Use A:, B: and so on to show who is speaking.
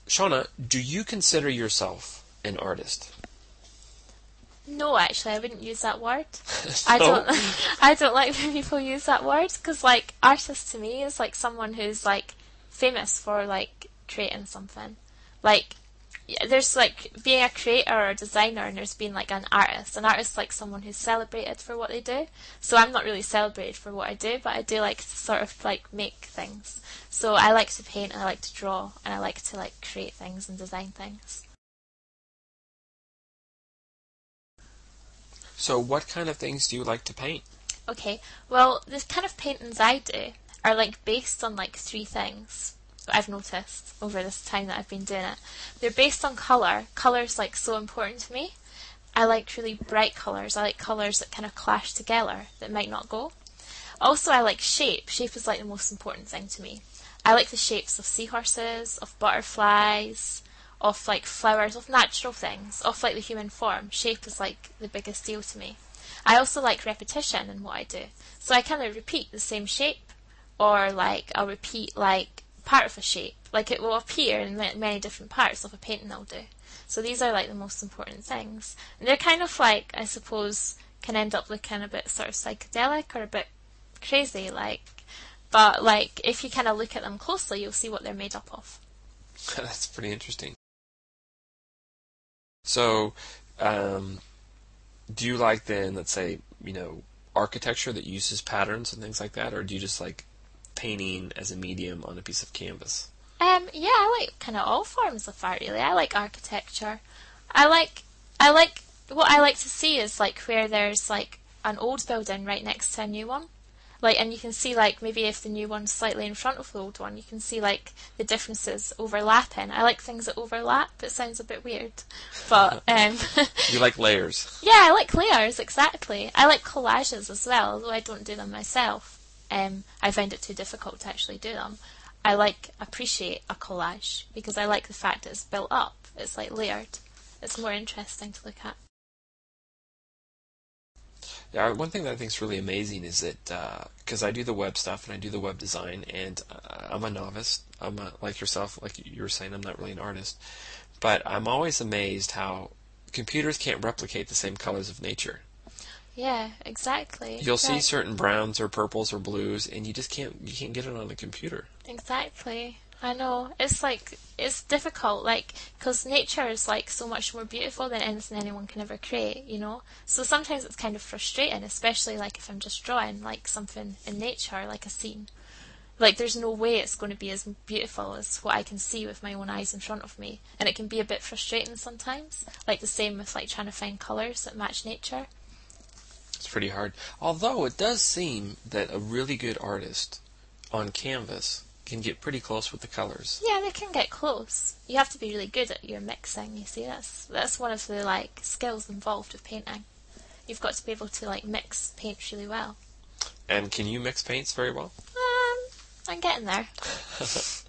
A: Shauna, do you consider yourself an artist?
B: No, actually, I wouldn't use that word.
A: No?
B: I don't like when people use that word, because, like, artist to me is, like, someone who's, like, famous for, like, creating something. Like, there's, like, being a creator or a designer, and there's being, like, an artist. An artist is, like, someone who's celebrated for what they do. So I'm not really celebrated for what I do, but I do like to sort of, like, make things. So I like to paint, and I like to draw, and I like to, like, create things and design things.
A: So what kind of things do you like to paint?
B: Okay, well, the kind of paintings I do are like based on like three things that I've noticed over this time that I've been doing it. They're based on colour. Colour's like so important to me. I like really bright colours. I like colours that kind of clash together that might not go. Also, I like shape. Shape is like the most important thing to me. I like the shapes of seahorses, of butterflies, of like flowers, of natural things, of like the human form. Shape is like the biggest deal to me. I also like repetition in what I do. So I kind of repeat the same shape, or like I'll repeat like part of a shape. Like it will appear in many different parts of a painting I'll do. So these are like the most important things. And they're kind of like, I suppose, can end up looking a bit sort of psychedelic or a bit crazy, like, but like if you kind of look at them closely, you'll see what they're made up of.
A: That's pretty interesting. So, um, do you like then, let's say, architecture that uses patterns and things like that, or do you just like painting as a medium on a piece of canvas?
B: Yeah, I like kind of all forms of art really. I like architecture. I like what I like to see is like where there's like an old building right next to a new one. Like, and you can see like maybe if the new one's slightly in front of the old one, you can see like the differences overlapping. I like things that overlap. It sounds a bit weird, but
A: You like layers.
B: yeah, I like layers exactly. I like collages as well, although I don't do them myself. I find it too difficult to actually do them. I like appreciate a collage because I like the fact that it's built up. It's like layered. It's more interesting to look at.
A: Yeah, one thing that I think is really amazing is that because I do the web stuff and I do the web design, and I'm a novice. I'm like yourself, like you were saying, I'm not really an artist, but I'm always amazed how computers can't replicate the same colors of nature.
B: Yeah, exactly.
A: You'll see certain browns or purples or blues, and you can't get it on a computer.
B: Exactly. I know. It's like, it's difficult, like, because nature is, like, so much more beautiful than anything anyone can ever create, you know? So sometimes it's kind of frustrating, especially, like, if I'm just drawing, like, something in nature, like a scene. Like, there's no way it's going to be as beautiful as what I can see with my own eyes in front of me. And it can be a bit frustrating sometimes. Like, the same with, like, trying to find colours that match nature.
A: It's pretty hard. Although it does seem that a really good artist on canvas can get pretty close with the colors.
B: Yeah, they can get close. You have to be really good at your mixing, you see. That's one of the, like, skills involved with painting. You've got to be able to, like, mix paints really well.
A: And can you mix paints very well?
B: I'm getting there.